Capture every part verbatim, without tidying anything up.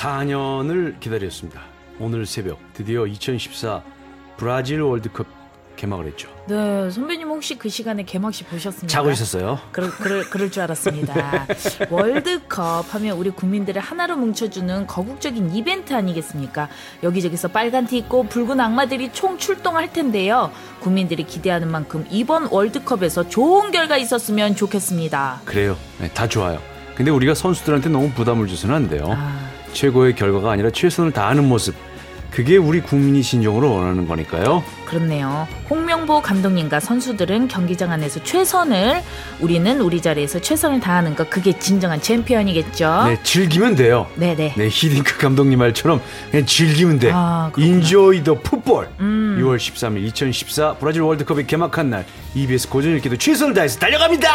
사 년을 기다렸습니다. 오늘 새벽 드디어 이천십사 브라질 월드컵 개막을 했죠. 네, 선배님 혹시 그 시간에 개막식 보셨습니까? 자고 있었어요. 그럴, 그럴, 그럴 줄 알았습니다. 월드컵 하면 우리 국민들을 하나로 뭉쳐주는 거국적인 이벤트 아니겠습니까? 여기저기서 빨간 티 입고 붉은 악마들이 총 출동할 텐데요. 국민들이 기대하는 만큼 이번 월드컵에서 좋은 결과 있었으면 좋겠습니다. 그래요. 네, 다 좋아요. 근데 우리가 선수들한테 너무 부담을 줘서는 안 돼요. 아... 최고의 결과가 아니라 최선을 다하는 모습, 그게 우리 국민이 진정으로 원하는 거니까요. 그렇네요. 홍명보 감독님과 선수들은 경기장 안에서 최선을, 우리는 우리 자리에서 최선을 다하는 것, 그게 진정한 챔피언이겠죠. 네, 즐기면 돼요. 네네. 네, 히딩크 감독님 말처럼 그냥 즐기면 돼. 아, Enjoy the football. 음. 유월 십삼일 이천십사 브라질 월드컵이 개막한 날 이비에스 고전 읽기도 최선을 다해서 달려갑니다.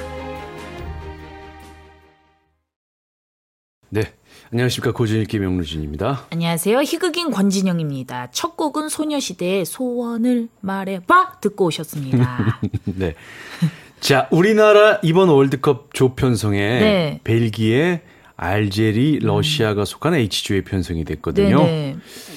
네, 안녕하십니까. 고전 읽기 명루진입니다. 안녕하세요. 희극인 권진영입니다. 첫 곡은 소녀시대의 소원을 말해봐 듣고 오셨습니다. 네. 자, 우리나라 이번 월드컵 조 편성에 네. 벨기에, 알제리, 러시아가 속한 H조에 편성이 됐거든요. 네네.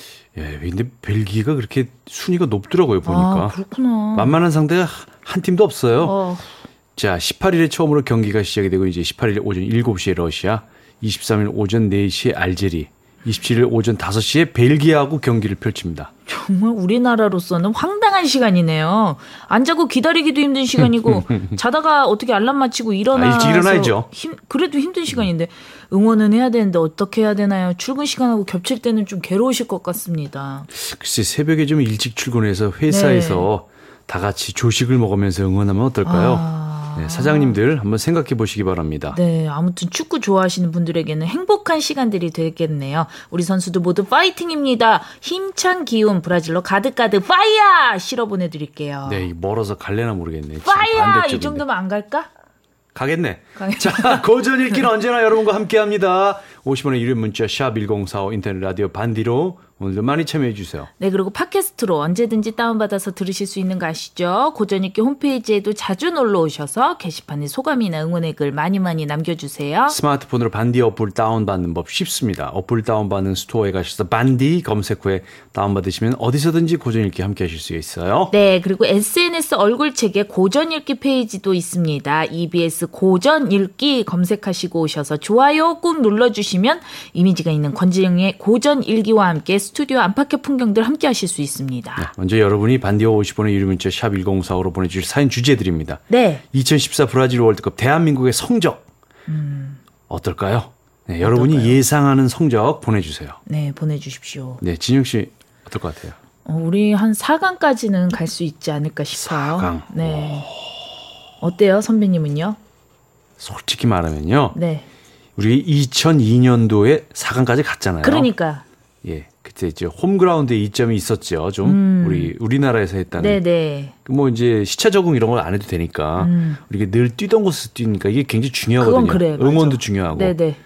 예, 근데 벨기에가 그렇게 순위가 높더라고요, 보니까. 아, 그렇구나. 만만한 상대가 한 팀도 없어요. 어. 자, 십팔일에 처음으로 경기가 시작이 되고 이제 십팔일 오전 일곱 시에 러시아, 이십삼일 오전 네 시에 알제리, 이십칠일 오전 다섯 시에 벨기에하고 경기를 펼칩니다. 정말 우리나라로서는 황당한 시간이네요. 안 자고 기다리기도 힘든 시간이고 자다가 어떻게 알람 맞추고 일어나서 아, 일찍 일어나야죠. 힘, 그래도 힘든 시간인데 응원은 해야 되는데 어떻게 해야 되나요? 출근 시간하고 겹칠 때는 좀 괴로우실 것 같습니다. 글쎄, 새벽에 좀 일찍 출근해서 회사에서 네. 다 같이 조식을 먹으면서 응원하면 어떨까요? 아... 네, 사장님들 한번 생각해 보시기 바랍니다. 네, 아무튼 축구 좋아하시는 분들에게는 행복한 시간들이 되겠네요. 우리 선수들 모두 파이팅입니다. 힘찬 기운 브라질로 가득가득 파이어 실어 보내드릴게요. 네, 멀어서 갈래나 모르겠네. 파이어! 이 정도면 안 갈까? 가겠네. 가겠네. 자, 고전 읽기는 언제나 여러분과 함께합니다. 오십 원의 유료 문자 샵 일공사오 인터넷 라디오 반디로 오늘도 많이 참여해 주세요. 네, 그리고 팟캐스트로 언제든지 다운받아서 들으실 수 있는 거 아시죠? 고전 읽기 홈페이지에도 자주 놀러 오셔서 게시판에 소감이나 응원의 글 많이 많이 남겨주세요. 스마트폰으로 반디 어플 다운받는 법 쉽습니다. 어플 다운받는 스토어에 가셔서 반디 검색 후에 다운받으시면 어디서든지 고전 읽기 함께 하실 수 있어요. 네, 그리고 에스엔에스 얼굴책에 고전 읽기 페이지도 있습니다. 이비에스 고전 읽기 검색하시고 오셔서 좋아요 꾹 눌러주시면 이미지가 있는 권진영의 고전 읽기와 함께 스튜디오 안팎의 풍경들 함께 하실 수 있습니다. 네, 먼저 여러분이 반디오 오십 원의 유료 문자 샵 일공사오로 보내주실 사연 주제 드립니다. 네. 이천십사 브라질 월드컵 대한민국의 성적 음. 어떨까요? 네, 여러분이 어떨까요? 예상하는 성적 보내주세요. 네, 보내주십시오. 네, 진영 씨 어떨 것 같아요? 어, 우리 한 사 강까지는 갈 수 있지 않을까 싶어요. 사 강. 네. 오. 어때요, 선배님은요? 솔직히 말하면요. 네. 우리 이천이 년도에 사 강까지 갔잖아요. 그러니까. 예, 그때 이제 홈그라운드에 이점이 있었죠. 좀 음. 우리 우리나라에서 했다는. 네네. 뭐 이제 시차 적응 이런 걸 안 해도 되니까 음. 우리가 늘 뛰던 곳에서 뛰니까 이게 굉장히 중요하거든요. 그건 그래, 응원도 맞아. 중요하고. 네네.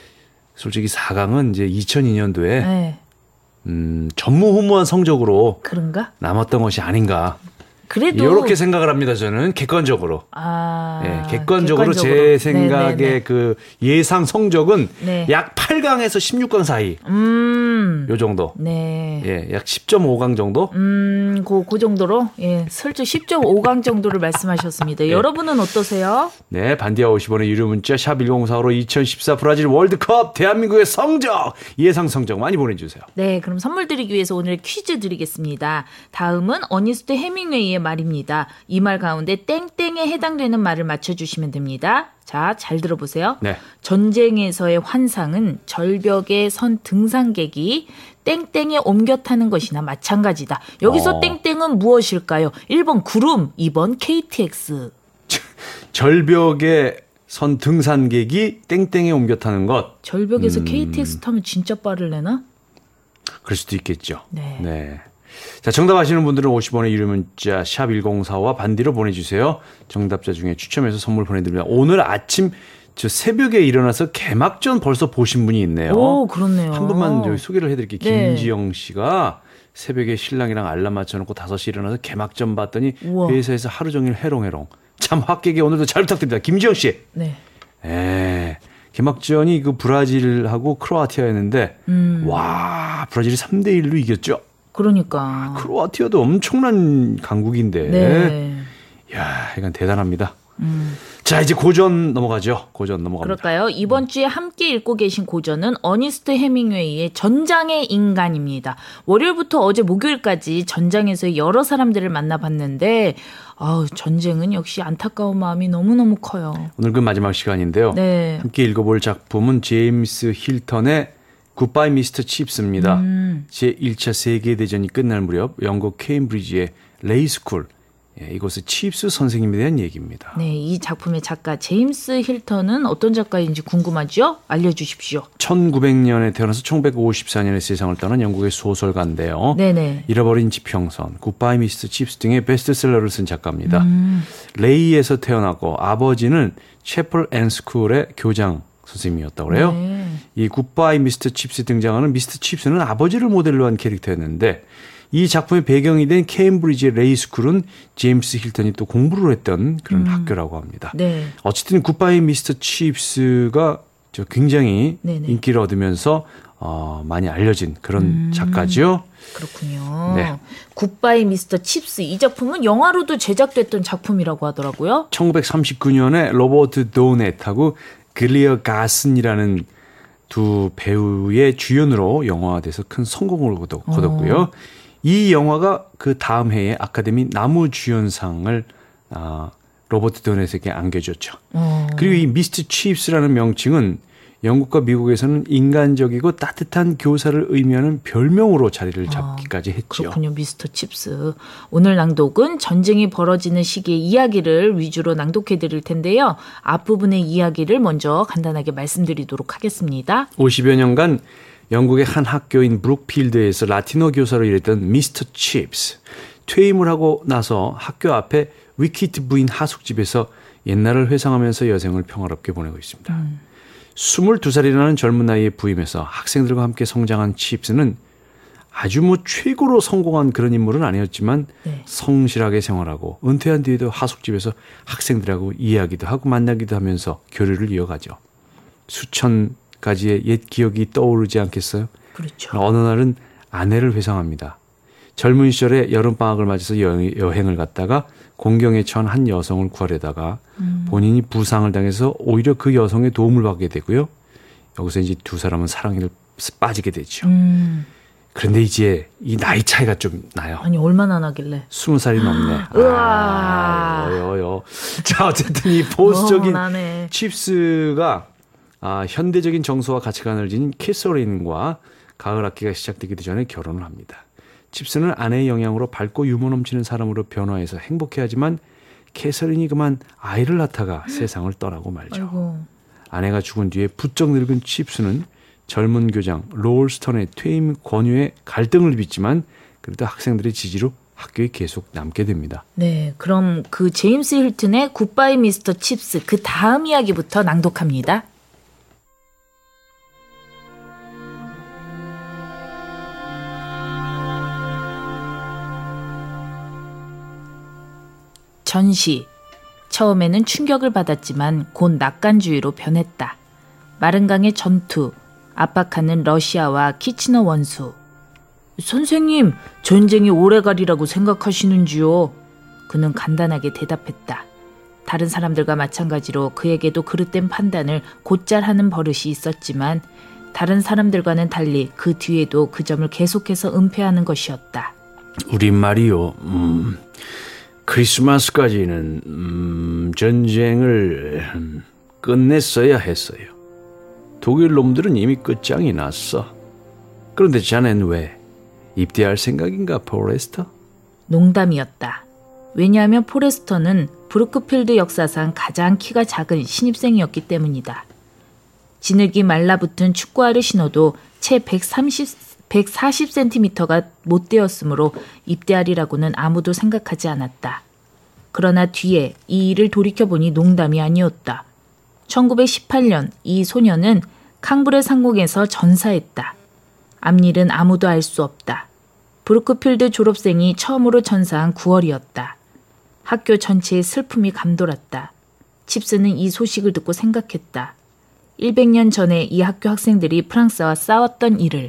솔직히 사 강은 이제 이천이 년도에 네. 음, 전무후무한 성적으로 그런가? 남았던 것이 아닌가. 그래도 이렇게 생각을 합니다. 저는 객관적으로. 아, 네, 객관적으로, 객관적으로 제 생각의 네네네. 그 예상 성적은 네. 약 팔 강에서 십육 강 사이. 음. 요 정도. 네. 예, 약 십 점 오 강 정도? 음, 그, 그 정도로? 예, 슬쩍 십 점 오 강 정도를 말씀하셨습니다. 네. 여러분은 어떠세요? 네, 반디아 오십 원의 유료 문자 샵 일공사오로 이천십사 브라질 월드컵 대한민국의 성적, 예상 성적 많이 보내주세요. 네, 그럼 선물 드리기 위해서 오늘 퀴즈 드리겠습니다. 다음은 어니스트 해밍웨이의 말입니다. 이 말 가운데 땡땡에 해당되는 말을 맞춰주시면 됩니다. 자, 잘 들어보세요. 네. 전쟁에서의 환상은 절벽에 선 등산객이 땡땡에 옮겨 타는 것이나 마찬가지다. 여기서 어. 땡땡은 무엇일까요? 일 번 구름, 이 번 케이티엑스. 절벽에 선 등산객이 땡땡에 옮겨 타는 것. 절벽에서 음. 케이티엑스 타면 진짜 빠르려나? 그럴 수도 있겠죠. 네. 네. 자, 정답 아시는 분들은 오십 원의 유료 문자 샵 일공사오와 반디로 보내주세요. 정답자 중에 추첨해서 선물 보내드립니다. 오늘 아침 저 새벽에 일어나서 개막전 벌써 보신 분이 있네요. 오, 그렇네요. 한 분만 저기 소개를 해드릴게요. 네. 김지영 씨가 새벽에 신랑이랑 알람 맞춰놓고 다섯 시에 일어나서 개막전 봤더니 우와. 회사에서 하루 종일 해롱해롱. 참 합격이 오늘도 잘 부탁드립니다. 김지영 씨. 네. 에, 개막전이 그 브라질하고 크로아티아였는데 음. 와 브라질이 삼 대 일로 이겼죠. 그러니까. 크로아티아도 엄청난 강국인데. 네. 야, 이건 대단합니다. 음. 자, 이제 고전 넘어가죠. 고전 넘어갑니다. 그럴까요? 이번 주에 함께 읽고 계신 고전은 어니스트 해밍웨이의 전장의 인간입니다. 월요일부터 어제 목요일까지 전장에서 여러 사람들을 만나봤는데 아우, 전쟁은 역시 안타까운 마음이 너무너무 커요. 오늘 그 마지막 시간인데요. 네. 함께 읽어볼 작품은 제임스 힐턴의 굿바이 미스터 칩스입니다. 음. 제일 차 세계대전이 끝날 무렵 영국 케임브리지의 레이스쿨, 예, 이곳의 칩스 선생님에 대한 얘기입니다. 네, 이 작품의 작가 제임스 힐턴은 어떤 작가인지 궁금하죠? 알려주십시오. 천구백 년에 태어나서 천구백오십사 년에 세상을 떠난 영국의 소설가인데요. 네네. 잃어버린 지평선, 굿바이 미스터 칩스 등의 베스트셀러를 쓴 작가입니다. 음. 레이에서 태어나고 아버지는 채플 앤 스쿨의 교장 선생님이었다고 그래요. 네. 이 굿바이 미스터 칩스 등장하는 미스터 칩스는 아버지를 모델로 한 캐릭터였는데 이 작품의 배경이 된 케임브리지의 레이스쿨은 제임스 힐턴이 또 공부를 했던 그런 음. 학교라고 합니다. 네. 어쨌든 굿바이 미스터 칩스가 저 굉장히 네네. 인기를 얻으면서 어, 많이 알려진 그런 음. 작가죠. 그렇군요. 네. 굿바이 미스터 칩스 이 작품은 영화로도 제작됐던 작품이라고 하더라고요. 천구백삼십구 년에 로버트 도넷하고 글리어 가슨이라는 두 배우의 주연으로 영화화돼서 큰 성공을 거뒀고요. 어. 이 영화가 그 다음 해에 아카데미 남우주연상을 아, 로버트 도넷에게 안겨줬죠. 어. 그리고 이 미스터 칩스라는 명칭은 영국과 미국에서는 인간적이고 따뜻한 교사를 의미하는 별명으로 자리를 잡기까지 했죠. 그렇군요. 미스터 칩스. 오늘 낭독은 전쟁이 벌어지는 시기의 이야기를 위주로 낭독해 드릴 텐데요. 앞부분의 이야기를 먼저 간단하게 말씀드리도록 하겠습니다. 오십여 년간 영국의 한 학교인 브룩필드에서 라틴어 교사로 일했던 미스터 칩스. 퇴임을 하고 나서 학교 앞에 위키트 부인 하숙집에서 옛날을 회상하면서 여생을 평화롭게 보내고 있습니다. 음. 스물두 살이라는 젊은 나이에 부임해서 학생들과 함께 성장한 칩스는 아주 뭐 최고로 성공한 그런 인물은 아니었지만 네. 성실하게 생활하고 은퇴한 뒤에도 하숙집에서 학생들하고 이야기도 하고 만나기도 하면서 교류를 이어가죠. 수천 가지의 옛 기억이 떠오르지 않겠어요? 그렇죠. 어느 날은 아내를 회상합니다. 젊은 시절에 여름방학을 맞아서 여행을 갔다가 공경에 처한 한 여성을 구하려다가 음. 본인이 부상을 당해서 오히려 그 여성의 도움을 받게 되고요. 여기서 이제 두 사람은 사랑에 빠지게 되죠. 음. 그런데 이제 이 나이 차이가 좀 나요. 아니 얼마나 나길래? 스무 살이 넘네. 으아. 어여여. 자 어쨌든 이 보수적인 어, 칩스가 아, 현대적인 정서와 가치관을 지닌 캐서린과 가을 학기가 시작되기도 전에 결혼을 합니다. 칩스는 아내의 영향으로 밝고 유머 넘치는 사람으로 변화해서 행복해하지만 캐서린이 그만 아이를 낳다가 세상을 떠나고 말죠. 아이고. 아내가 죽은 뒤에 부쩍 늙은 칩스는 젊은 교장 롤스턴의 퇴임 권유에 갈등을 빚지만 그래도 학생들의 지지로 학교에 계속 남게 됩니다. 네, 그럼 그 제임스 힐튼의 굿바이 미스터 칩스 그 다음 이야기부터 낭독합니다. 전시. 처음에는 충격을 받았지만 곧 낙관주의로 변했다. 마른 강의 전투, 압박하는 러시아와 키치너 원수. 선생님, 전쟁이 오래가리라고 생각하시는지요? 그는 간단하게 대답했다. 다른 사람들과 마찬가지로 그에게도 그릇된 판단을 곧잘 하는 버릇이 있었지만 다른 사람들과는 달리 그 뒤에도 그 점을 계속해서 은폐하는 것이었다. 우린 말이요. 음, 크리스마스까지는 음, 전쟁을 음, 끝냈어야 했어요. 독일 놈들은 이미 끝장이 났어. 그런데 자넨 왜 입대할 생각인가, 포레스터? 농담이었다. 왜냐하면 포레스터는 브루크필드 역사상 가장 키가 작은 신입생이었기 때문이다. 지느기 말라붙은 축구화를 신어도 채 백삼십, 백사십 센티미터가 못 되었으므로 입대하리라고는 아무도 생각하지 않았다. 그러나 뒤에 이 일을 돌이켜보니 농담이 아니었다. 천구백십팔 년 이 소녀는 캉브레 상공에서 전사했다. 앞일은 아무도 알 수 없다. 브루크필드 졸업생이 처음으로 전사한 구월이었다. 학교 전체의 슬픔이 감돌았다. 칩스는 이 소식을 듣고 생각했다. 일백 년 전에 이 학교 학생들이 프랑스와 싸웠던 일을.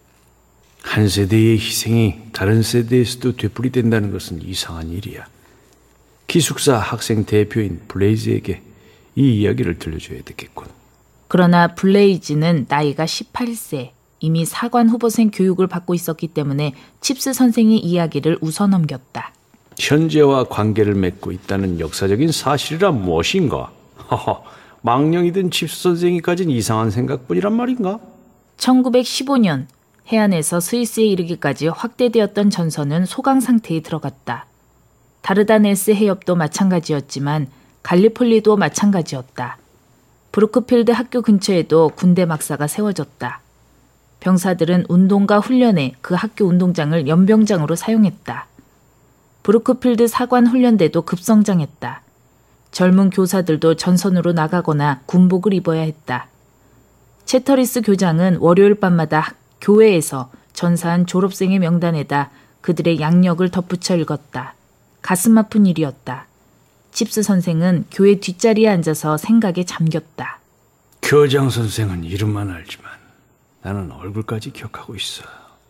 한 세대의 희생이 다른 세대에서도 되풀이된다는 것은 이상한 일이야. 기숙사 학생 대표인 블레이즈에게 이 이야기를 들려줘야 되겠군. 그러나 블레이즈는 나이가 십팔 세, 이미 사관 후보생 교육을 받고 있었기 때문에 칩스 선생의 이야기를 웃어넘겼다. 현재와 관계를 맺고 있다는 역사적인 사실이란 무엇인가? 허허, 망령이든 칩스 선생이 가진 이상한 생각뿐이란 말인가? 천구백십오 년 해안에서 스위스에 이르기까지 확대되었던 전선은 소강 상태에 들어갔다. 다르다네스 해협도 마찬가지였지만 갈리폴리도 마찬가지였다. 브루크필드 학교 근처에도 군대 막사가 세워졌다. 병사들은 운동과 훈련에 그 학교 운동장을 연병장으로 사용했다. 브루크필드 사관 훈련대도 급성장했다. 젊은 교사들도 전선으로 나가거나 군복을 입어야 했다. 채터리스 교장은 월요일 밤마다 교회에서 전사한 졸업생의 명단에다 그들의 양력을 덧붙여 읽었다. 가슴 아픈 일이었다. 칩스 선생은 교회 뒷자리에 앉아서 생각에 잠겼다. 교장 선생은 이름만 알지만 나는 얼굴까지 기억하고 있어.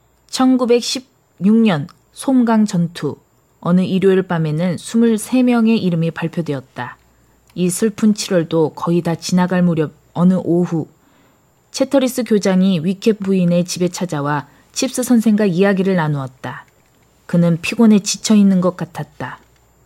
천구백십육 년 솜강 전투. 어느 일요일 밤에는 이십삼 명의 이름이 발표되었다. 이 슬픈 칠월도 거의 다 지나갈 무렵 어느 오후 채터리스 교장이 위켓 부인의 집에 찾아와 칩스 선생과 이야기를 나누었다. 그는 피곤해 지쳐있는 것 같았다.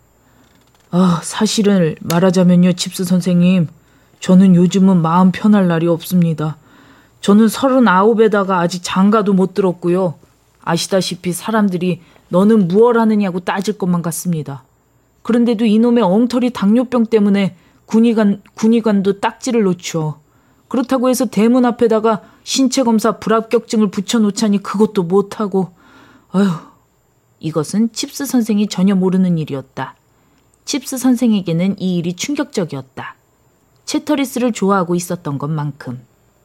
아, 사실을 말하자면요, 칩스 선생님. 저는 요즘은 마음 편할 날이 없습니다. 저는 서른아홉에다가 아직 장가도 못 들었고요. 아시다시피 사람들이 너는 무얼 하느냐고 따질 것만 같습니다. 그런데도 이놈의 엉터리 당뇨병 때문에 군의관, 군의관도 딱지를 놓죠. 그렇다고 해서 대문 앞에다가 신체검사 불합격증을 붙여놓자니 그것도 못하고. 아휴, 이것은 칩스 선생이 전혀 모르는 일이었다. 칩스 선생에게는 이 일이 충격적이었다. 채터리스를 좋아하고 있었던 것만큼.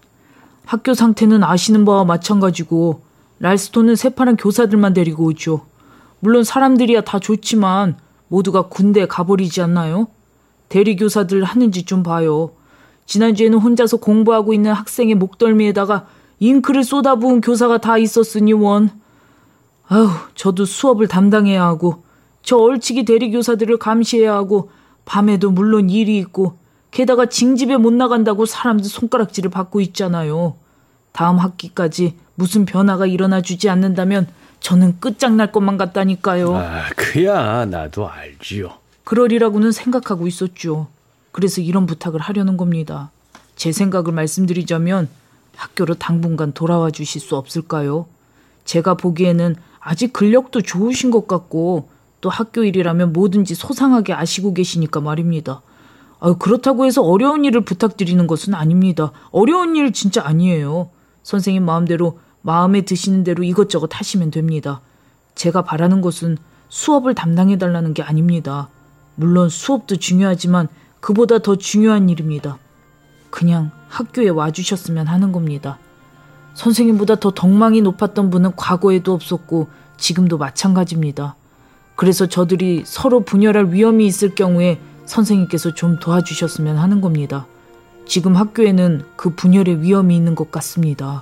학교 상태는 아시는 바와 마찬가지고 랄스톤은 새파란 교사들만 데리고 오죠. 물론 사람들이야 다 좋지만 모두가 군대에 가버리지 않나요? 대리교사들 하는지 좀 봐요. 지난주에는 혼자서 공부하고 있는 학생의 목덜미에다가 잉크를 쏟아부은 교사가 다 있었으니 원. 아휴, 저도 수업을 담당해야 하고 저 얼치기 대리교사들을 감시해야 하고 밤에도 물론 일이 있고 게다가 징집에 못 나간다고 사람들 손가락질을 받고 있잖아요. 다음 학기까지 무슨 변화가 일어나 주지 않는다면 저는 끝장날 것만 같다니까요. 아, 그야 나도 알지요. 그러리라고는 생각하고 있었죠. 그래서 이런 부탁을 하려는 겁니다. 제 생각을 말씀드리자면 학교로 당분간 돌아와 주실 수 없을까요? 제가 보기에는 아직 근력도 좋으신 것 같고 또 학교 일이라면 뭐든지 소상하게 아시고 계시니까 말입니다. 아유, 그렇다고 해서 어려운 일을 부탁드리는 것은 아닙니다. 어려운 일 진짜 아니에요. 선생님 마음대로 마음에 드시는 대로 이것저것 하시면 됩니다. 제가 바라는 것은 수업을 담당해달라는 게 아닙니다. 물론 수업도 중요하지만 그보다 더 중요한 일입니다. 그냥 학교에 와주셨으면 하는 겁니다. 선생님보다 더 덕망이 높았던 분은 과거에도 없었고 지금도 마찬가지입니다. 그래서 저들이 서로 분열할 위험이 있을 경우에 선생님께서 좀 도와주셨으면 하는 겁니다. 지금 학교에는 그 분열의 위험이 있는 것 같습니다.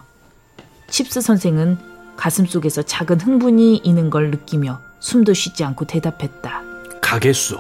칩스 선생은 가슴속에서 작은 흥분이 있는 걸 느끼며 숨도 쉬지 않고 대답했다. 가겠소.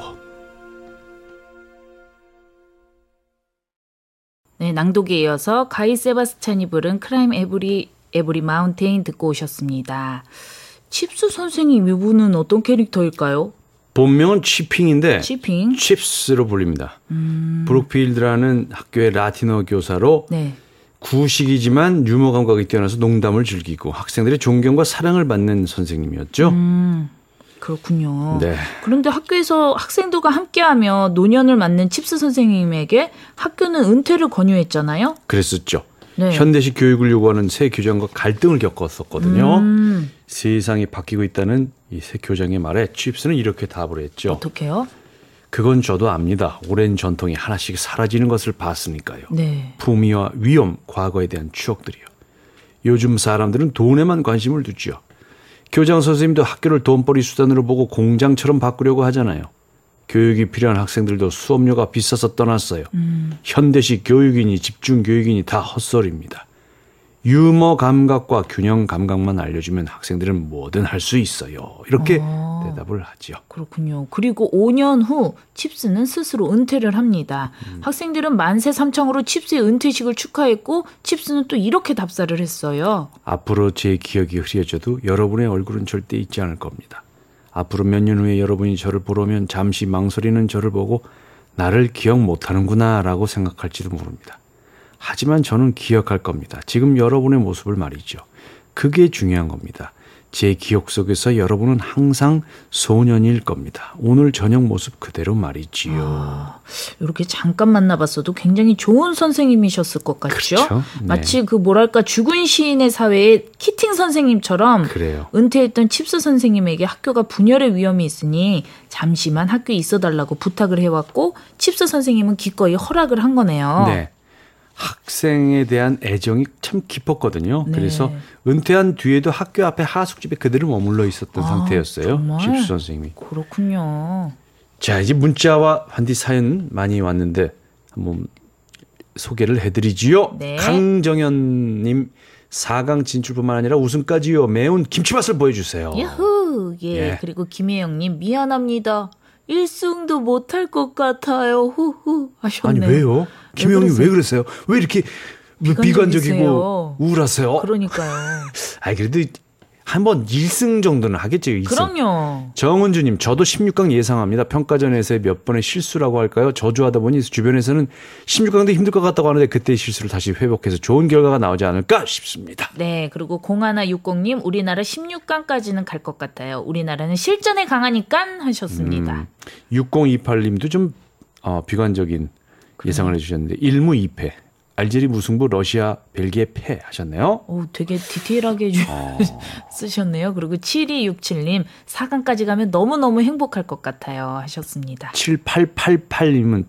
네, 낭독에 이어서 가이 세바스찬이 부른 크라임 에브리 에브리 마운테인 듣고 오셨습니다. 칩스 선생님 이분은 어떤 캐릭터일까요? 본명은 치핑인데 치핑? 칩스로 불립니다. 음... 브룩필드라는 학교의 라틴어 교사로 네. 구식이지만 유머 감각이 뛰어나서 농담을 즐기고 학생들의 존경과 사랑을 받는 선생님이었죠. 음, 그렇군요. 네. 그런데 학교에서 학생들과 함께하며 노년을 맞는 칩스 선생님에게 학교는 은퇴를 권유했잖아요. 그랬었죠. 네. 현대식 교육을 요구하는 새 교장과 갈등을 겪었었거든요. 음. 세상이 바뀌고 있다는 이 새 교장의 말에 칩스는 이렇게 답을 했죠. 어떻게요? 그건 저도 압니다. 오랜 전통이 하나씩 사라지는 것을 봤으니까요. 네. 품위와 위엄, 과거에 대한 추억들이요. 요즘 사람들은 돈에만 관심을 두죠. 교장 선생님도 학교를 돈벌이 수단으로 보고 공장처럼 바꾸려고 하잖아요. 교육이 필요한 학생들도 수업료가 비싸서 떠났어요. 음. 현대식 교육이니 집중 교육이니 다 헛소리입니다. 유머 감각과 균형 감각만 알려주면 학생들은 뭐든 할 수 있어요. 이렇게 아. 대답을 하죠. 그렇군요. 그리고 오 년 후 칩스는 스스로 은퇴를 합니다. 음. 학생들은 만세 삼창으로 칩스의 은퇴식을 축하했고 칩스는 또 이렇게 답사를 했어요. 앞으로 제 기억이 흐려져도 여러분의 얼굴은 절대 잊지 않을 겁니다. 앞으로 몇 년 후에 여러분이 저를 보러 오면 잠시 망설이는 저를 보고 나를 기억 못하는구나 라고 생각할지도 모릅니다. 하지만 저는 기억할 겁니다. 지금 여러분의 모습을 말이죠. 그게 중요한 겁니다. 제 기억 속에서 여러분은 항상 소년일 겁니다. 오늘 저녁 모습 그대로 말이지요. 아, 이렇게 잠깐 만나봤어도 굉장히 좋은 선생님이셨을 것 같죠? 그렇죠? 네. 마치 그 뭐랄까 죽은 시인의 사회의 키팅 선생님처럼 그래요. 은퇴했던 칩스 선생님에게 학교가 분열의 위험이 있으니 잠시만 학교에 있어달라고 부탁을 해왔고 칩스 선생님은 기꺼이 허락을 한 거네요. 네. 학생에 대한 애정이 참 깊었거든요. 네. 그래서 은퇴한 뒤에도 학교 앞에 하숙집에 그대로 머물러 있었던 아, 상태였어요. 정말? 칩스 선생님이. 그렇군요. 자, 이제 문자와 반디 사연 많이 왔는데 한번 소개를 해드리지요. 네. 강정현님 사 강 진출뿐만 아니라 우승까지요. 매운 김치맛을 보여주세요. 야후. 예. 예. 그리고 김혜영님 미안합니다. 일 승도 못할 것 같아요. 후후 아니 하셨네요. 왜요? 김혜영님 그러세요? 왜 그랬어요? 왜 이렇게 비관적이고 비관적이세요? 우울하세요? 그러니까요. 아 그래도 한번 일 승 정도는 하겠죠. 일 승. 그럼요. 정은주님, 저도 십육 강 예상합니다. 평가전에서의 몇 번의 실수라고 할까요? 저주하다 보니 주변에서는 십육 강도 힘들 것 같다고 하는데 그때의 실수를 다시 회복해서 좋은 결과가 나오지 않을까 싶습니다. 네, 그리고 공하나육공님 우리나라 십육 강까지는 갈 것 같아요. 우리나라는 실전에 강하니까 하셨습니다. 음, 육공이팔님도 좀 어, 비관적인 예상을 해주셨는데 일 무 이 패. 알제리 무승부, 러시아, 벨기에 패 하셨네요. 오, 되게 디테일하게 주, 어. 쓰셨네요. 그리고 칠이육칠님 사 강까지 가면 너무너무 행복할 것 같아요 하셨습니다. 칠팔팔팔님은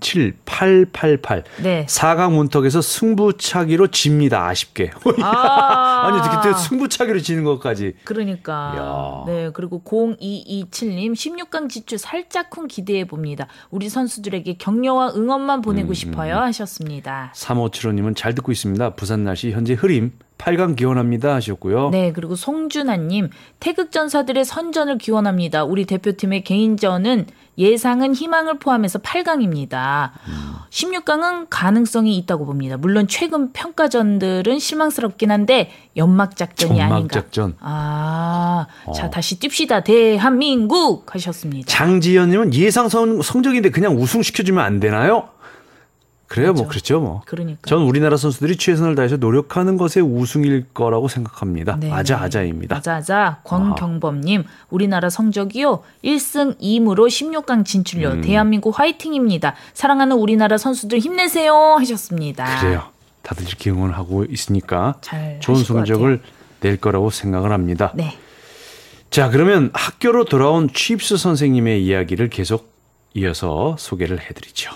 칠팔팔팔. 네. 사 강 문턱에서 승부차기로 집니다. 아쉽게. 아, 아니 어떻게 또 승부차기로 지는 것까지. 그러니까. 야. 네, 그리고 공이이칠님 십육 강 진출 살짝쿵 기대해 봅니다. 우리 선수들에게 격려와 응원만 보내고 음, 싶어요 하셨습니다. 삼오칠오님은 잘 듣고 있습니다. 부산 날씨 현재 흐림. 팔 강 기원합니다 하셨고요. 네, 그리고 송준아님 태극전사들의 선전을 기원합니다. 우리 대표팀의 개인전은 예상은 희망을 포함해서 팔 강입니다. 음. 십육 강은 가능성이 있다고 봅니다. 물론 최근 평가전들은 실망스럽긴 한데 연막작전이 아닌가. 연막작전. 아, 어. 자 다시 뜁시다 대한민국 하셨습니다. 장지연님은 예상 성, 성적인데 그냥 우승시켜주면 안 되나요? 그래요, 맞아. 뭐 그렇죠, 뭐. 그러니까. 전 우리나라 선수들이 최선을 다해서 노력하는 것에 우승일 거라고 생각합니다. 네. 아자아자입니다. 아자아자 권경범님 우리나라 성적이요 일 승 이 무로 십육 강 진출요. 음. 대한민국 화이팅입니다. 사랑하는 우리나라 선수들 힘내세요 하셨습니다. 그래요. 다들 이렇게 응원하고 있으니까 잘 좋은 하실 것 성적을 낼 거라고 생각을 합니다. 네. 자, 그러면 학교로 돌아온 칩스 선생님의 이야기를 계속 이어서 소개를 해드리죠.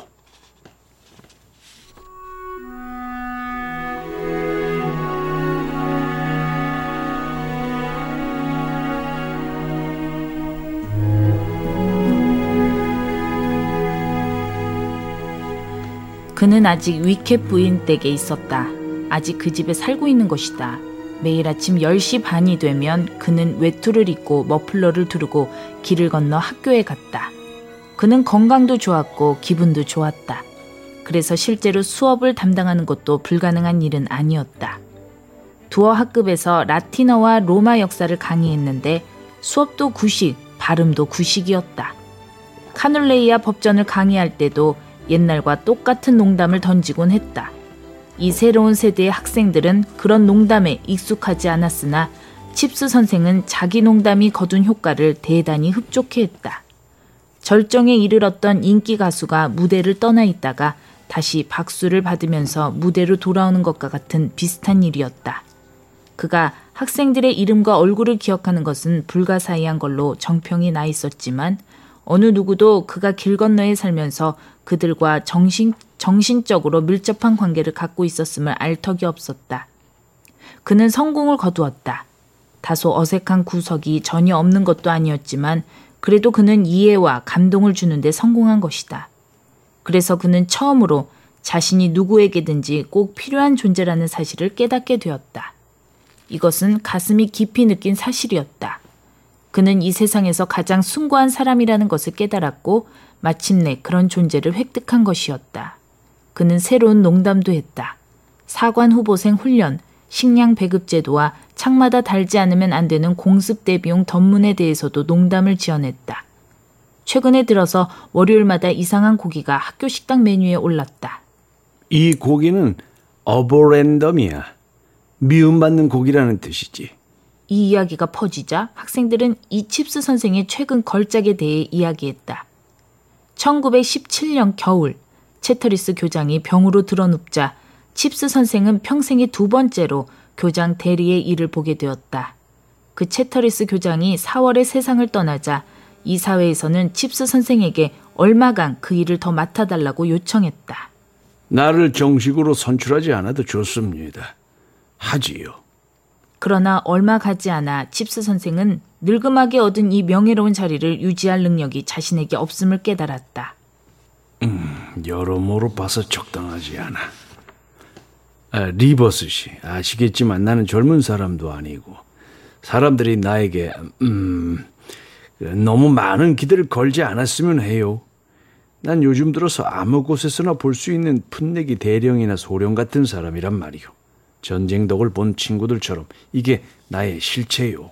그는 아직 위켓 부인 댁에 있었다. 아직 그 집에 살고 있는 것이다. 매일 아침 열 시 반이 되면 그는 외투를 입고 머플러를 두르고 길을 건너 학교에 갔다. 그는 건강도 좋았고 기분도 좋았다. 그래서 실제로 수업을 담당하는 것도 불가능한 일은 아니었다. 두어 학급에서 라틴어와 로마 역사를 강의했는데 수업도 구식, 발음도 구식이었다. 카놀레이아 법전을 강의할 때도 옛날과 똑같은 농담을 던지곤 했다. 이 새로운 세대의 학생들은 그런 농담에 익숙하지 않았으나 칩스 선생은 자기 농담이 거둔 효과를 대단히 흡족해 했다. 절정에 이르렀던 인기 가수가 무대를 떠나 있다가 다시 박수를 받으면서 무대로 돌아오는 것과 같은 비슷한 일이었다. 그가 학생들의 이름과 얼굴을 기억하는 것은 불가사의한 걸로 정평이 나 있었지만 어느 누구도 그가 길 건너에 살면서 그들과 정신, 정신적으로 밀접한 관계를 갖고 있었음을 알 턱이 없었다. 그는 성공을 거두었다. 다소 어색한 구석이 전혀 없는 것도 아니었지만 그래도 그는 이해와 감동을 주는데 성공한 것이다. 그래서 그는 처음으로 자신이 누구에게든지 꼭 필요한 존재라는 사실을 깨닫게 되었다. 이것은 가슴이 깊이 느낀 사실이었다. 그는 이 세상에서 가장 숭고한 사람이라는 것을 깨달았고 마침내 그런 존재를 획득한 것이었다. 그는 새로운 농담도 했다. 사관 후보생 훈련, 식량 배급 제도와 창마다 달지 않으면 안 되는 공습 대비용 던문에 대해서도 농담을 지어냈다. 최근에 들어서 월요일마다 이상한 고기가 학교 식당 메뉴에 올랐다. 이 고기는 어버랜덤이야. 미움받는 고기라는 뜻이지. 이 이야기가 퍼지자 학생들은 이 칩스 선생의 최근 걸작에 대해 이야기했다. 천구백십칠 년 겨울, 채터리스 교장이 병으로 드러눕자 칩스 선생은 평생에 두 번째로 교장 대리의 일을 보게 되었다. 그 채터리스 교장이 사월에 세상을 떠나자 이 사회에서는 칩스 선생에게 얼마간 그 일을 더 맡아달라고 요청했다. 나를 정식으로 선출하지 않아도 좋습니다. 하지요. 그러나 얼마 가지 않아 칩스 선생은 늙음하게 얻은 이 명예로운 자리를 유지할 능력이 자신에게 없음을 깨달았다. 음, 여러모로 봐서 적당하지 않아. 아, 리버스 씨, 아시겠지만 나는 젊은 사람도 아니고 사람들이 나에게 음, 너무 많은 기대를 걸지 않았으면 해요. 난 요즘 들어서 아무 곳에서나 볼 수 있는 풋내기 대령이나 소령 같은 사람이란 말이요. 전쟁 덕을 본 친구들처럼 이게 나의 실체요.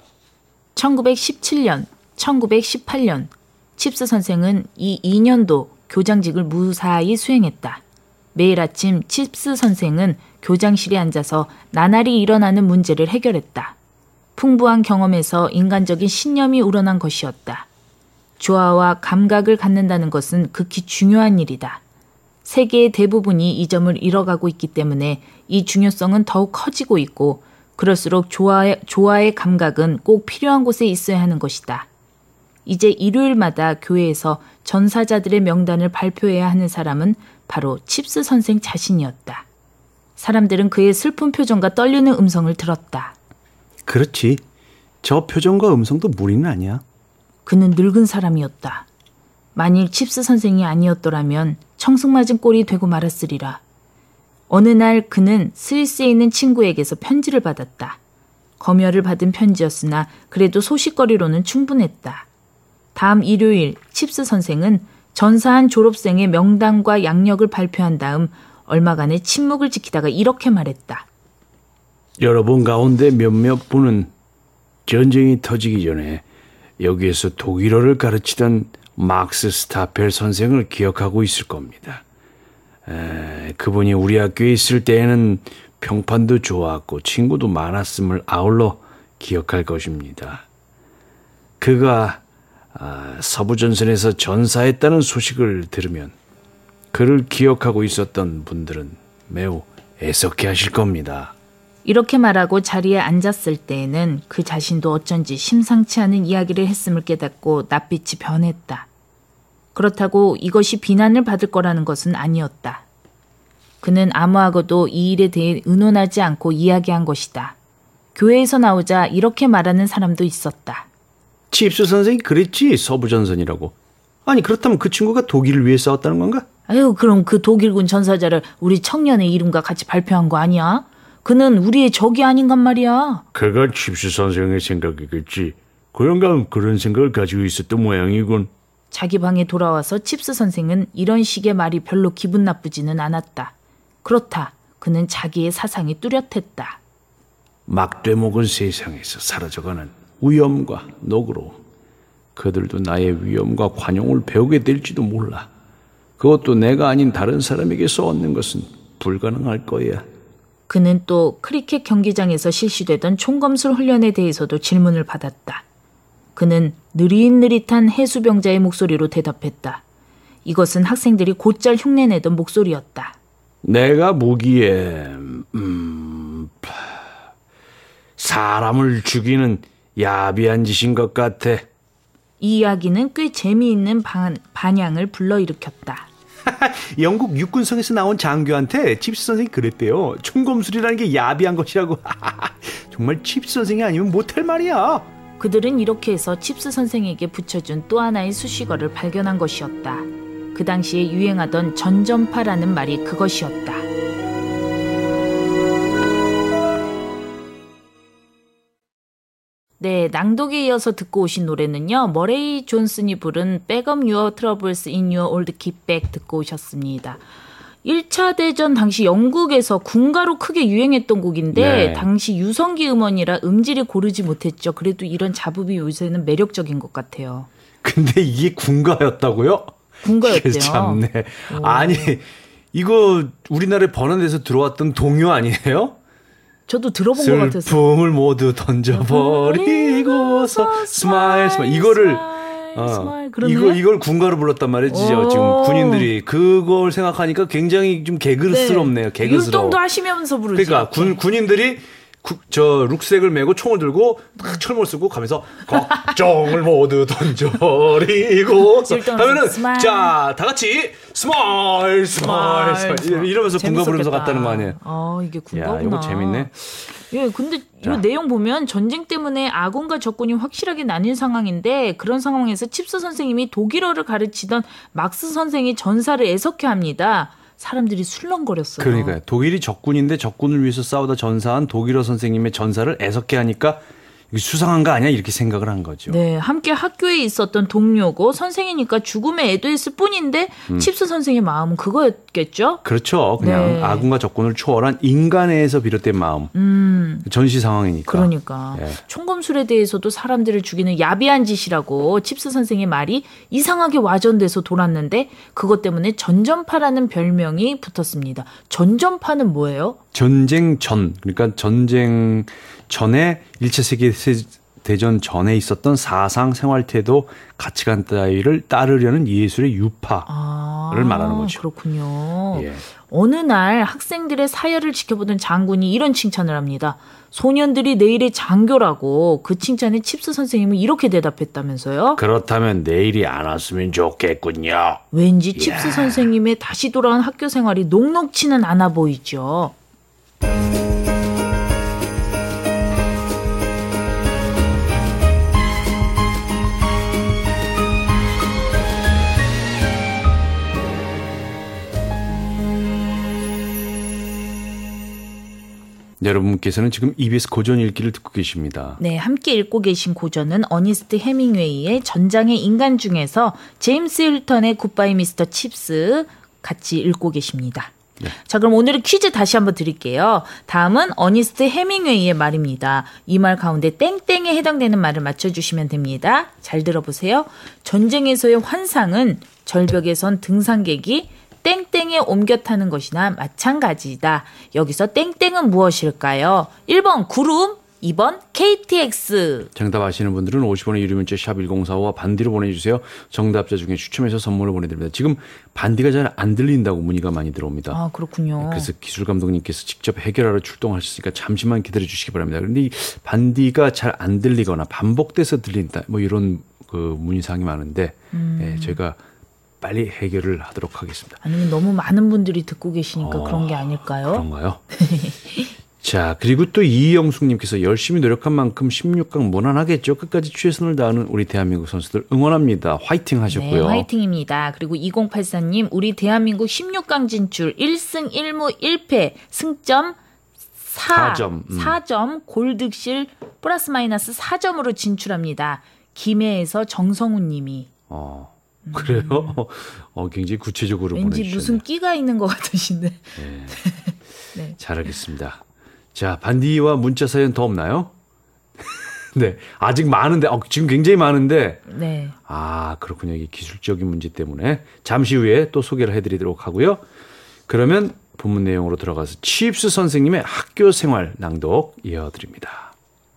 천구백십칠 년, 천구백십팔 년 칩스 선생은 이 이 년도 교장직을 무사히 수행했다. 매일 아침 칩스 선생은 교장실에 앉아서 나날이 일어나는 문제를 해결했다. 풍부한 경험에서 인간적인 신념이 우러난 것이었다. 조화와 감각을 갖는다는 것은 극히 중요한 일이다. 세계의 대부분이 이 점을 잃어가고 있기 때문에 이 중요성은 더욱 커지고 있고 그럴수록 조화의, 조화의 감각은 꼭 필요한 곳에 있어야 하는 것이다. 이제 일요일마다 교회에서 전사자들의 명단을 발표해야 하는 사람은 바로 칩스 선생 자신이었다. 사람들은 그의 슬픈 표정과 떨리는 음성을 들었다. 그렇지. 저 표정과 음성도 무리는 아니야. 그는 늙은 사람이었다. 만일 칩스 선생이 아니었더라면 청승맞은 꼴이 되고 말았으리라. 어느 날 그는 스위스에 있는 친구에게서 편지를 받았다. 검열을 받은 편지였으나 그래도 소식거리로는 충분했다. 다음 일요일 칩스 선생은 전사한 졸업생의 명단과 양력을 발표한 다음 얼마간의 침묵을 지키다가 이렇게 말했다. 여러분 가운데 몇몇 분은 전쟁이 터지기 전에 여기에서 독일어를 가르치던 막스 스타펠 선생을 기억하고 있을 겁니다. 에, 그분이 우리 학교에 있을 때에는 평판도 좋았고 친구도 많았음을 아울러 기억할 것입니다. 그가 아, 서부전선에서 전사했다는 소식을 들으면 그를 기억하고 있었던 분들은 매우 애석해 하실 겁니다. 이렇게 말하고 자리에 앉았을 때에는 그 자신도 어쩐지 심상치 않은 이야기를 했음을 깨닫고 낯빛이 변했다. 그렇다고 이것이 비난을 받을 거라는 것은 아니었다. 그는 아무하고도 이 일에 대해 의논하지 않고 이야기한 것이다. 교회에서 나오자 이렇게 말하는 사람도 있었다. 칩스 선생이 그랬지, 서부전선이라고. 아니 그렇다면 그 친구가 독일을 위해 싸웠다는 건가? 아유, 그럼 그 독일군 전사자를 우리 청년의 이름과 같이 발표한 거 아니야? 그는 우리의 적이 아닌간 말이야. 그가 칩스 선생의 생각이겠지. 그 영감은 그런 생각을 가지고 있었던 모양이군. 자기 방에 돌아와서 칩스 선생은 이런 식의 말이 별로 기분 나쁘지는 않았다. 그렇다. 그는 자기의 사상이 뚜렷했다. 막되먹은 세상에서 사라져가는 위엄과 노그로 그들도 나의 위엄과 관용을 배우게 될지도 몰라. 그것도 내가 아닌 다른 사람에게서 얻는 것은 불가능할 거야. 그는 또 크리켓 경기장에서 실시되던 총검술 훈련에 대해서도 질문을 받았다. 그는 느릿느릿한 해수병자의 목소리로 대답했다. 이것은 학생들이 곧잘 흉내내던 목소리였다. 내가 보기에 음, 사람을 죽이는 야비한 짓인 것 같아. 이 이야기는 꽤 재미있는 반, 반향을 불러일으켰다. 영국 육군성에서 나온 장교한테 칩스 선생이 그랬대요. 총검술이라는 게 야비한 것이라고. 정말 칩스 선생이 아니면 못할 말이야. 그들은 이렇게 해서 칩스 선생에게 붙여준 또 하나의 수식어를 발견한 것이었다. 그 당시에 유행하던 전전파라는 말이 그것이었다. 네, 낭독에 이어서 듣고 오신 노래는요. 머레이 존슨이 부른 Bag up your troubles in your old kit bag 듣고 오셨습니다. 일 차 대전 당시 영국에서 군가로 크게 유행했던 곡인데 네. 당시 유성기 음원이라 음질이 고르지 못했죠. 그래도 이런 자부비 요새는 매력적인 것 같아요. 근데 이게 군가였다고요? 군가였대요. 참네. 오. 아니 이거 우리나라에 번안돼서 들어왔던 동요 아니에요? 저도 들어본 것 같아서. 슬픔을 모두 던져버리고서 스마일 스마일 이거를 어, 스마일, 이거 이걸 군가로 불렀단 말이지. 지금 군인들이 그걸 생각하니까 굉장히 좀 개그스럽네요. 네. 개그스러워. 율동도 하시면서 부르지. 그러니까 군 군인들이 구, 저 룩색을 메고 총을 들고 탁 철모를 쓰고 가면서 걱정을 모두 던져버리고 하면은 스마일. 자 다 같이 스마일 스마일 스마일 이러면서 군가 부르면서 갔다는 거 아니에요? 아 이게 군가구나. 야 이거 재밌네. 예, 근데 자. 이 내용 보면 전쟁 때문에 아군과 적군이 확실하게 나뉜 상황인데 그런 상황에서 칩스 선생님이 독일어를 가르치던 막스 선생이 전사를 애석해 합니다. 사람들이 술렁거렸어요. 그러니까요. 독일이 적군인데 적군을 위해서 싸우다 전사한 독일어 선생님의 전사를 애석해 하니까 이게 수상한 거 아니야? 이렇게 생각을 한 거죠. 네, 함께 학교에 있었던 동료고 선생이니까 죽음에 애도했을 뿐인데 음. 칩스 선생의 마음은 그거였겠죠? 그렇죠. 그냥 네. 아군과 적군을 초월한 인간에서 비롯된 마음. 음, 전시 상황이니까. 그러니까 예. 총검술에 대해서도 사람들을 죽이는 야비한 짓이라고 칩스 선생의 말이 이상하게 와전돼서 돌았는데 그것 때문에 전전파라는 별명이 붙었습니다. 전전파는 뭐예요? 전쟁 전, 그러니까 전쟁 전에 일 차 세계대전 전에 있었던 사상, 생활태도, 가치관 따위를 따르려는 예술의 유파를 아, 말하는 거죠. 그렇군요. 예. 어느 날 학생들의 사열을 지켜보던 장군이 이런 칭찬을 합니다. 소년들이 내일의 장교라고. 그 칭찬에 칩스 선생님은 이렇게 대답했다면서요. 그렇다면 내일이 안 왔으면 좋겠군요. 왠지 칩스 선생님의 다시 돌아온 학교 생활이 녹록치는 않아 보이죠. 여러분께서는 지금 이비에스 고전 읽기를 듣고 계십니다. 네, 함께 읽고 계신 고전은 어니스트 해밍웨이의 전장의 인간 중에서 제임스 힐턴의 굿바이 미스터 칩스 같이 읽고 계십니다. 네. 자, 그럼 오늘의 퀴즈 다시 한번 드릴게요. 다음은 어니스트 해밍웨이의 말입니다. 이 말 가운데 땡땡에 해당되는 말을 맞춰주시면 됩니다. 잘 들어보세요. 전쟁에서의 환상은 절벽에선 등산객이 땡땡에 옮겨 타는 것이나 마찬가지다. 여기서 땡땡은 무엇일까요? 일 번 구름, 이 번 케이티엑스. 정답 아시는 분들은 오십 원의 유료 문자 샵 일공사오와 반디로 보내주세요. 정답자 중에 추첨해서 선물을 보내드립니다. 지금 반디가 잘 안 들린다고 문의가 많이 들어옵니다. 아, 그렇군요. 그래서 기술 감독님께서 직접 해결하러 출동하셨으니까 잠시만 기다려 주시기 바랍니다. 그런데 이 반디가 잘 안 들리거나 반복돼서 들린다 뭐 이런 그 문의사항이 많은데 음. 네, 저희가 빨리 해결을 하도록 하겠습니다. 아니면 너무 많은 분들이 듣고 계시니까 어, 그런 게 아닐까요? 그런가요? 자, 그리고 또 이영숙님께서 열심히 노력한 만큼 십육 강 무난하겠죠. 끝까지 최선을 다하는 우리 대한민국 선수들 응원합니다. 화이팅 하셨고요. 네, 화이팅입니다. 그리고 이공팔사 님, 우리 대한민국 십육 강 진출 일 승 일 무 일 패 승점 사, 사 점, 음. 사 점 골득실 플러스 마이너스 사 점으로 진출합니다. 김해에서 정성훈 님이. 어, 그래요? 어, 굉장히 구체적으로 왠지 보내주셨네요. 무슨 끼가 있는 것 같으신데. 네. 네. 잘하겠습니다. 자, 반디와 문자 사연 더 없나요? 네, 아직 많은데, 어, 지금 굉장히 많은데, 네. 아, 그렇군요. 이게 기술적인 문제 때문에 잠시 후에 또 소개를 해드리도록 하고요. 그러면 본문 내용으로 들어가서 칩스 선생님의 학교 생활 낭독 이어드립니다.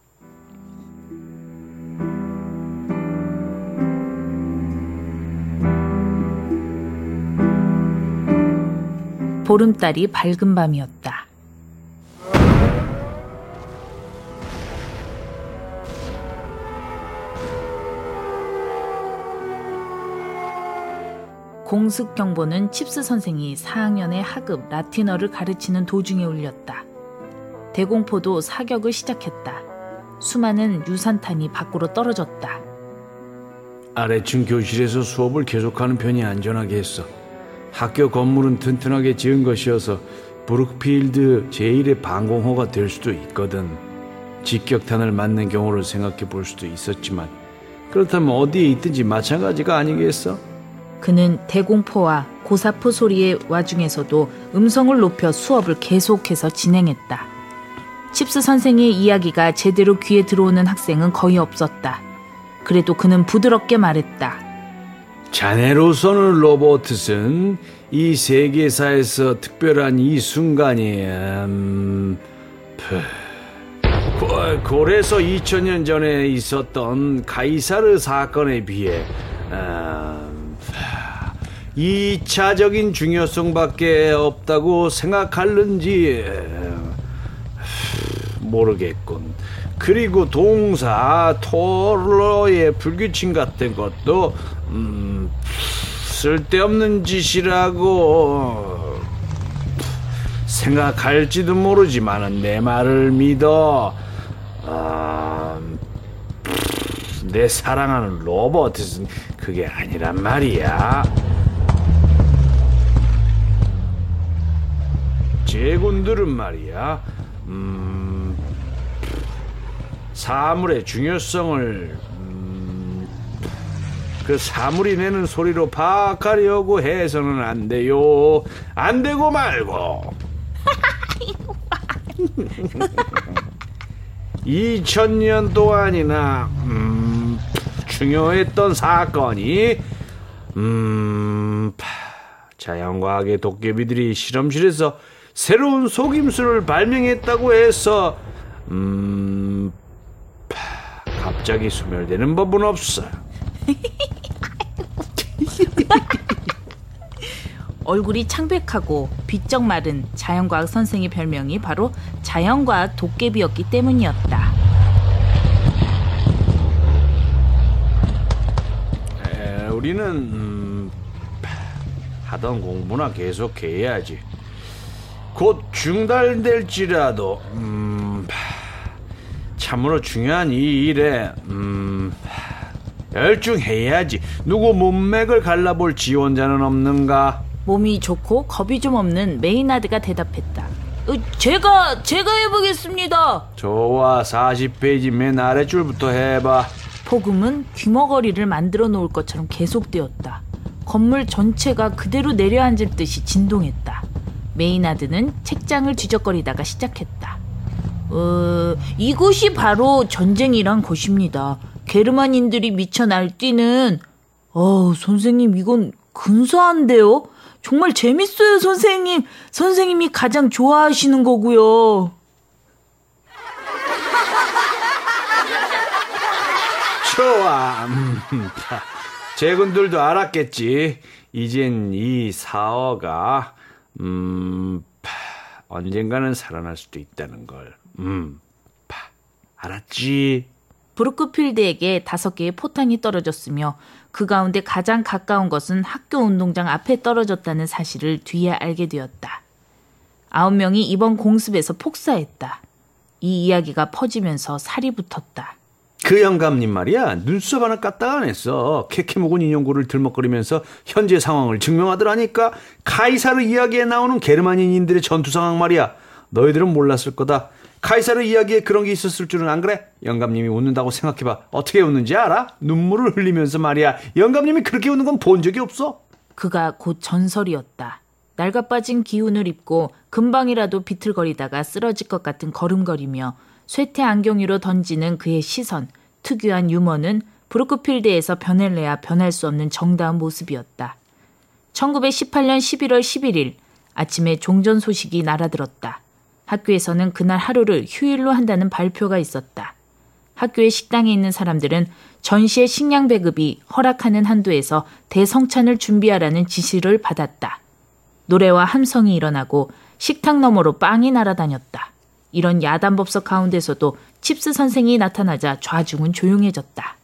보름달이 밝은 밤이었다. 공습 경보는 칩스 선생이 사 학년의 하급 라틴어를 가르치는 도중에 울렸다. 대공포도 사격을 시작했다. 수많은 유산탄이 밖으로 떨어졌다. 아래층 교실에서 수업을 계속하는 편이 안전하게 했어. 학교 건물은 튼튼하게 지은 것이어서 브룩필드 제일의 방공호가 될 수도 있거든. 직격탄을 맞는 경우를 생각해 볼 수도 있었지만 그렇다면 어디에 있든지 마찬가지가 아니겠어? 그는 대공포와 고사포 소리의 와중에서도 음성을 높여 수업을 계속해서 진행했다. 칩스 선생의 이야기가 제대로 귀에 들어오는 학생은 거의 없었다. 그래도 그는 부드럽게 말했다. 자네로서는 로버트슨, 이 세계사에서 특별한 이 순간이 음... 고, 고래서 이천 년 전에 있었던 가이사르 사건에 비해 음... 이차적인 중요성밖에 없다고 생각하는지 모르겠군. 그리고 동사 토러의 불규칙 같은 것도 음, 쓸데없는 짓이라고 생각할지도 모르지만 내 말을 믿어. 아, 내 사랑하는 로버트는 그게 아니란 말이야. 제군들은 말이야, 음, 사물의 중요성을 음, 그 사물이 내는 소리로 파악하려고 해서는 안 돼요. 안 되고 말고. 이천 년 동안이나 음, 중요했던 사건이 음, 자연과학의 도깨비들이 실험실에서 새로운 속임수를 발명했다고 해서 음, 갑자기 소멸되는 법은 없어. 얼굴이 창백하고 비쩍 마른 자연과학 선생의 별명이 바로 자연과학 도깨비였기 때문이었다. 에, 우리는 음, 하던 공부나 계속해야지. 곧 중단될지라도 음, 참으로 중요한 이 일에 음, 열중해야지. 누구 문맥을 갈라볼 지원자는 없는가? 몸이 좋고 겁이 좀 없는 메이나드가 대답했다. 어, 제가 제가 해보겠습니다. 좋아, 사십 페이지 맨 아래줄부터 해봐. 폭음은 귀머거리를 만들어 놓을 것처럼 계속되었다. 건물 전체가 그대로 내려앉을 듯이 진동했다. 메이나드는 책장을 뒤적거리다가 시작했다. 어, 이곳이 바로 전쟁이란 것입니다. 게르만인들이 미쳐 날뛰는. 어, 선생님, 이건 근사한데요? 정말 재밌어요, 선생님. 선생님이 가장 좋아하시는 거고요. 좋아. 제군들도 알았겠지. 이젠 이 사어가 음, 파, 언젠가는 살아날 수도 있다는 걸. 음, 파, 알았지? 브루크필드에게 다섯 개의 포탄이 떨어졌으며 그 가운데 가장 가까운 것은 학교 운동장 앞에 떨어졌다는 사실을 뒤에 알게 되었다. 아홉 명이 이번 공습에서 폭사했다. 이 이야기가 퍼지면서 살이 붙었다. 그 영감님 말이야, 눈썹 하나 까딱 안 했어. 캐캐 묵은 인형구를 들먹거리면서 현재 상황을 증명하더라니까. 카이사르 이야기에 나오는 게르만인들의 전투 상황 말이야. 너희들은 몰랐을 거다. 카이사르 이야기에 그런 게 있었을 줄은 안 그래? 영감님이 웃는다고 생각해봐. 어떻게 웃는지 알아? 눈물을 흘리면서 말이야. 영감님이 그렇게 웃는 건 본 적이 없어. 그가 곧 전설이었다. 낡아빠진 기운을 입고 금방이라도 비틀거리다가 쓰러질 것 같은 걸음걸이며 쇠퇴 안경 위로 던지는 그의 시선, 특유한 유머는 브루크필드에서 변할래야 변할 수 없는 정다운 모습이었다. 천구백십팔 년 십일월 십일일 아침에 종전 소식이 날아들었다. 학교에서는 그날 하루를 휴일로 한다는 발표가 있었다. 학교의 식당에 있는 사람들은 전시의 식량 배급이 허락하는 한도에서 대성찬을 준비하라는 지시를 받았다. 노래와 함성이 일어나고 식탁 너머로 빵이 날아다녔다. 이런 야단법석 가운데서도 칩스 선생이 나타나자 좌중은 조용해졌다.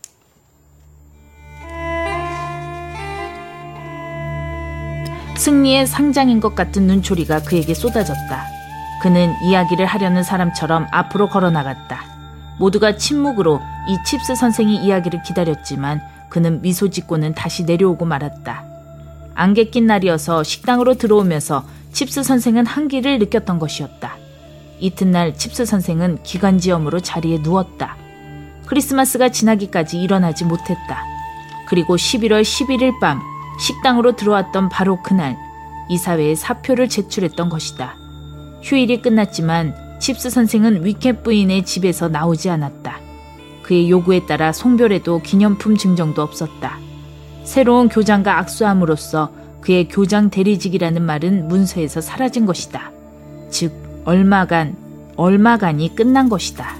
승리의 상장인 것 같은 눈초리가 그에게 쏟아졌다. 그는 이야기를 하려는 사람처럼 앞으로 걸어나갔다. 모두가 침묵으로 이 칩스 선생의 이야기를 기다렸지만 그는 미소 짓고는 다시 내려오고 말았다. 안개 낀 날이어서 식당으로 들어오면서 칩스 선생은 한기를 느꼈던 것이었다. 이튿날 칩스 선생은 기관지염으로 자리에 누웠다. 크리스마스가 지나기까지 일어나지 못했다. 그리고 십일월 십일일 밤 식당으로 들어왔던 바로 그날 이사회에 사표를 제출했던 것이다. 휴일이 끝났지만 칩스 선생은 위켓 부인의 집에서 나오지 않았다. 그의 요구에 따라 송별회도 기념품 증정도 없었다. 새로운 교장과 악수함으로써 그의 교장 대리직이라는 말은 문서에서 사라진 것이다. 즉 얼마간, 얼마간이 끝난 것이다.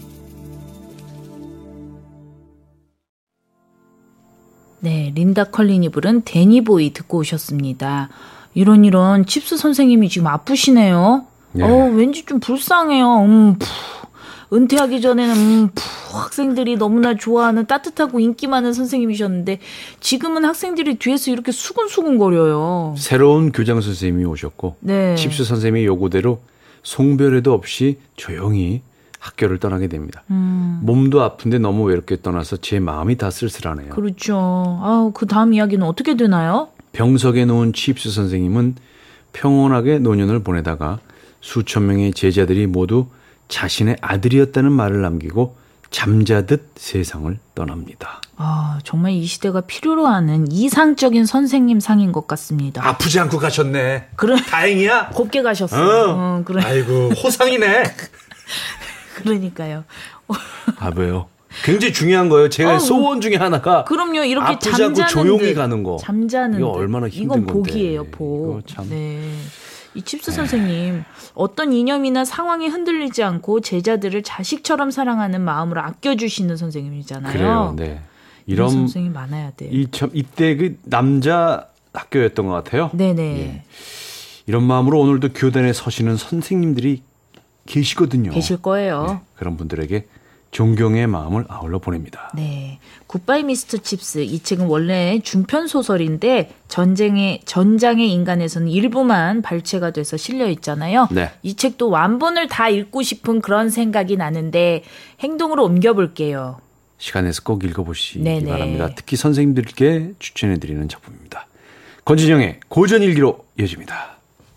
네, 린다 컬린이 부른 데니보이 듣고 오셨습니다. 이런 이런 칩스 선생님이 지금 아프시네요. 네. 어, 왠지 좀 불쌍해요. 음, 푸. 은퇴하기 전에는 음, 푸. 학생들이 너무나 좋아하는 따뜻하고 인기 많은 선생님이셨는데 지금은 학생들이 뒤에서 이렇게 수근수근거려요. 새로운 교장 선생님이 오셨고 네. 칩스 선생님의 요구대로 송별회도 없이 조용히 학교를 떠나게 됩니다. 음. 몸도 아픈데 너무 외롭게 떠나서 제 마음이 다 쓸쓸하네요. 그렇죠. 아, 그 다음 이야기는 어떻게 되나요? 병석에 놓은 칩스 선생님은 평온하게 노년을 보내다가 수천 명의 제자들이 모두 자신의 아들이었다는 말을 남기고 잠자듯 세상을 떠납니다. 아, 정말 이 시대가 필요로 하는 이상적인 선생님 상인 것 같습니다. 아프지 않고 가셨네. 그래. 다행이야. 곱게 가셨어. 어. 어, 그래. 아이고, 호상이네. 그러니까요. 아, 왜요? 굉장히 중요한 거예요. 제가 어, 소원 중에 하나가 그럼요. 이렇게 아프지 않고 조용히 가는 거. 잠자는 이거 얼마나 힘든 이건 건데. 복이에요, 복. 이거 참. 네. 이 칩스 선생님 어떤 이념이나 상황에 흔들리지 않고 제자들을 자식처럼 사랑하는 마음으로 아껴주시는 선생님이잖아요. 그래요. 네. 이런 선생님 많아야 돼요. 이 참 이때 그 남자 학교였던 것 같아요. 네네. 예. 이런 마음으로 오늘도 교단에 서시는 선생님들이 계시거든요. 계실 거예요. 네. 그런 분들에게 존경의 마음을 아울러 보냅니다. 네, 굿바이 미스터 칩스 이 책은 원래 중편 소설인데 전쟁의 전장의 인간에서는 일부만 발췌가 돼서 실려 있잖아요. 네. 이 책도 완본을 다 읽고 싶은 그런 생각이 나는데 행동으로 옮겨볼게요. 시간 내서 꼭 읽어보시기 네네. 바랍니다. 특히 선생님들께 추천해드리는 작품입니다. 권진영의 고전일기로 이어집니다.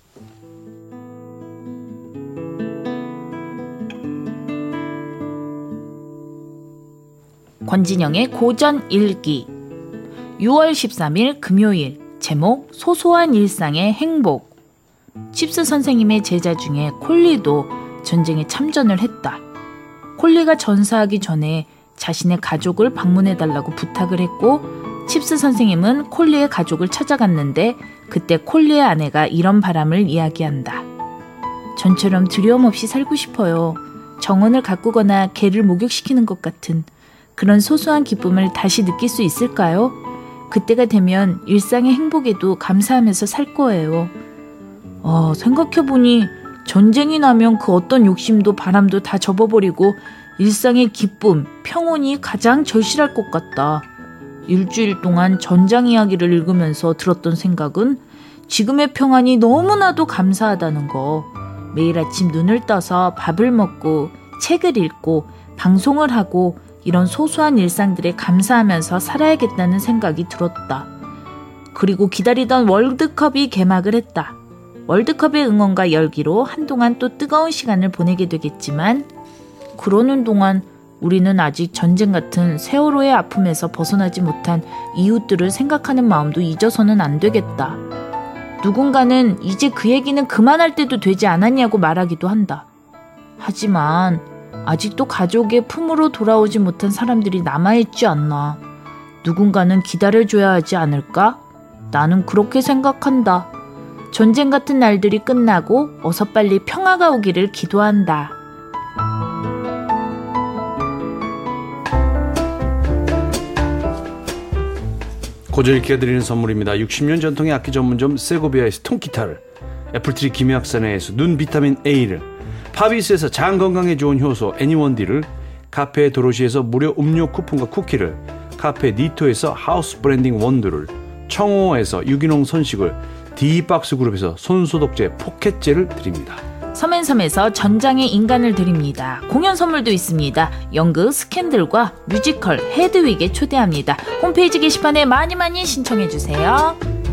권진영의 고전일기 유월 십삼일 금요일 제목 소소한 일상의 행복 칩스 선생님의 제자 중에 콜리도 전쟁에 참전을 했다. 콜리가 전사하기 전에 자신의 가족을 방문해달라고 부탁을 했고 칩스 선생님은 콜리의 가족을 찾아갔는데 그때 콜리의 아내가 이런 바람을 이야기한다. 전처럼 두려움 없이 살고 싶어요. 정원을 가꾸거나 개를 목욕시키는 것 같은 그런 소소한 기쁨을 다시 느낄 수 있을까요? 그때가 되면 일상의 행복에도 감사하면서 살 거예요. 어, 생각해보니 전쟁이 나면 그 어떤 욕심도 바람도 다 접어버리고 일상의 기쁨, 평온이 가장 절실할 것 같다. 일주일 동안 전장 이야기를 읽으면서 들었던 생각은 지금의 평안이 너무나도 감사하다는 거. 매일 아침 눈을 떠서 밥을 먹고 책을 읽고 방송을 하고 이런 소소한 일상들에 감사하면서 살아야겠다는 생각이 들었다. 그리고 기다리던 월드컵이 개막을 했다. 월드컵의 응원과 열기로 한동안 또 뜨거운 시간을 보내게 되겠지만 그러는 동안 우리는 아직 전쟁 같은 세월호의 아픔에서 벗어나지 못한 이웃들을 생각하는 마음도 잊어서는 안 되겠다. 누군가는 이제 그 얘기는 그만할 때도 되지 않았냐고 말하기도 한다. 하지만 아직도 가족의 품으로 돌아오지 못한 사람들이 남아있지 않나. 누군가는 기다려줘야 하지 않을까? 나는 그렇게 생각한다. 전쟁 같은 날들이 끝나고 어서 빨리 평화가 오기를 기도한다. 고전일기가 드리는 선물입니다. 육십 년 전통의 악기 전문점 세고비아에서 통기타를, 애플트리 김해학산에서 눈 비타민 A를, 파비스에서 장 건강에 좋은 효소 애니원디를, 카페 도로시에서 무료 음료 쿠폰과 쿠키를, 카페 니토에서 하우스 브랜딩 원두를, 청호에서 유기농 선식을, D박스 그룹에서 손소독제 포켓젤을 드립니다. 서맨섬에서 전장의 인간을 드립니다. 공연 선물도 있습니다. 연극 스캔들과 뮤지컬 헤드윅에 초대합니다. 홈페이지 게시판에 많이 많이 신청해주세요.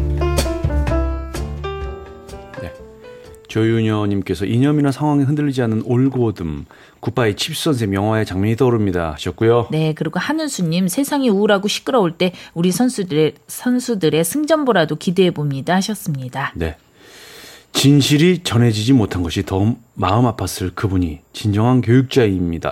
네. 조윤여님께서 이념이나 상황에 흔들리지 않는 올고듬 굿바이 칩스 선생 영화의 장면이 떠오릅니다 하셨고요. 네, 그리고 한은수님 세상이 우울하고 시끄러울 때 우리 선수들의 선수들의 승전보라도 기대해 봅니다 하셨습니다. 네. 진실이 전해지지 못한 것이 더 마음 아팠을 그분이 진정한 교육자입니다.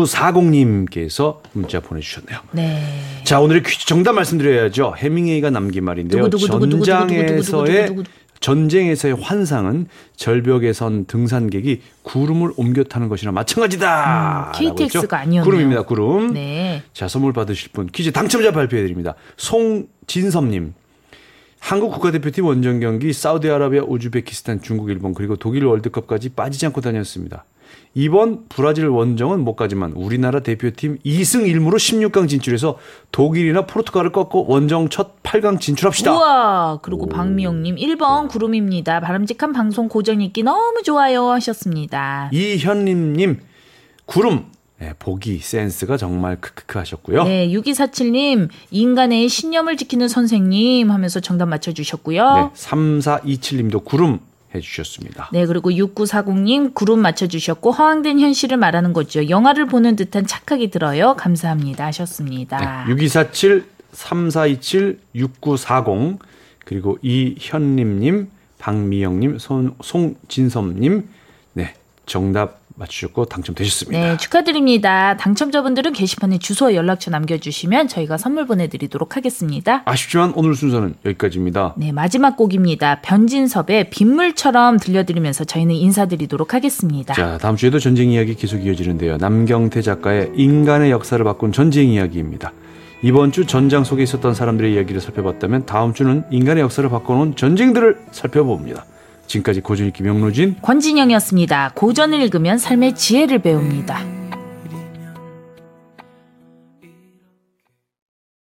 육구사공님께서 문자 보내주셨네요. 네. 자, 오늘의 퀴즈 정답 말씀드려야죠. 해밍웨이가 남긴 말인데요. 두구, 두구, 두구, 두구, 두구, 두구, 두구, 두구, 두구, 전장에서의 두구, 두구. 전쟁에서의 환상은 절벽에 선 등산객이 구름을 옮겨 타는 것이나 마찬가지다. 음, 케이티엑스가 아니었네요. 구름입니다. 구름. 네. 자, 선물 받으실 분 퀴즈 당첨자 발표해드립니다. 송진섭님. 한국 국가대표팀 원정 경기 사우디아라비아, 우즈베키스탄, 중국, 일본 그리고 독일 월드컵까지 빠지지 않고 다녔습니다. 이번 브라질 원정은 못 가지만 우리나라 대표팀 이 승 일 무로 십육 강 진출해서 독일이나 포르투갈을 꺾고 원정 첫 팔 강 진출합시다. 우와. 그리고 박미영님 일 번 구름입니다. 바람직한 방송 고정 읽기 너무 좋아요 하셨습니다. 이현림님 구름. 네, 보기 센스가 정말 크크크 하셨고요. 네, 육이사칠님 인간의 신념을 지키는 선생님 하면서 정답 맞춰주셨고요. 네, 삼사이칠님도 구름 해주셨습니다. 네, 그리고 육구사공님 구름 맞춰주셨고 허황된 현실을 말하는 거죠. 영화를 보는 듯한 착각이 들어요. 감사합니다 하셨습니다. 네, 육이사칠, 삼사이칠, 육구사공 그리고 이현림님, 박미영님, 손, 송진섭님 네, 정답 맞추셨고 당첨되셨습니다. 네, 축하드립니다. 당첨자분들은 게시판에 주소와 연락처 남겨주시면 저희가 선물 보내드리도록 하겠습니다. 아쉽지만 오늘 순서는 여기까지입니다. 네, 마지막 곡입니다. 변진섭의 빗물처럼 들려드리면서 저희는 인사드리도록 하겠습니다. 자, 다음 주에도 전쟁 이야기 계속 이어지는데요. 남경태 작가의 인간의 역사를 바꾼 전쟁 이야기입니다. 이번 주 전장 속에 있었던 사람들의 이야기를 살펴봤다면 다음 주는 인간의 역사를 바꿔놓은 전쟁들을 살펴봅니다. 지금까지 고전 읽기 명로진 권진영이었습니다. 고전을 읽으면 삶의 지혜를 배웁니다.